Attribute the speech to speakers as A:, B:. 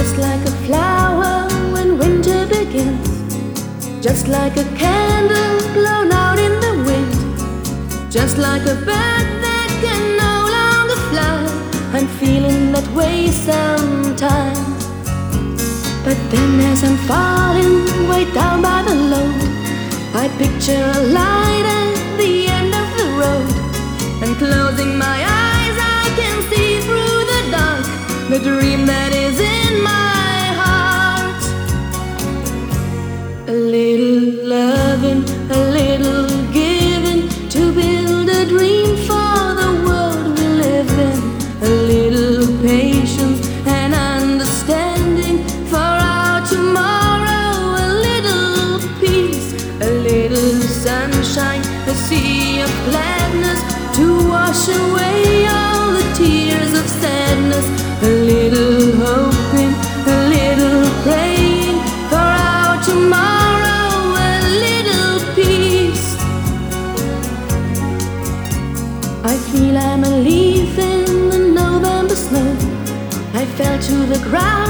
A: Just like a flower when winter begins, just like a candle blown out in the wind, just like a bird that can no longer fly. I'm feeling that way sometimes. But then as I'm falling way down by the load, I picture a light at the end of the road, and closing my eyes I can see through the dark the dream that is in my heart. A little loving, a little giving, to build a dream for the world we live in. A little patience and understanding for our tomorrow. A little peace, a little sunshine, a sea of gladness to wash away all the tears of sadness. A little hoping, a little praying for our tomorrow. A little peace. I feel I'm a leaf in the November snow. I fell to the ground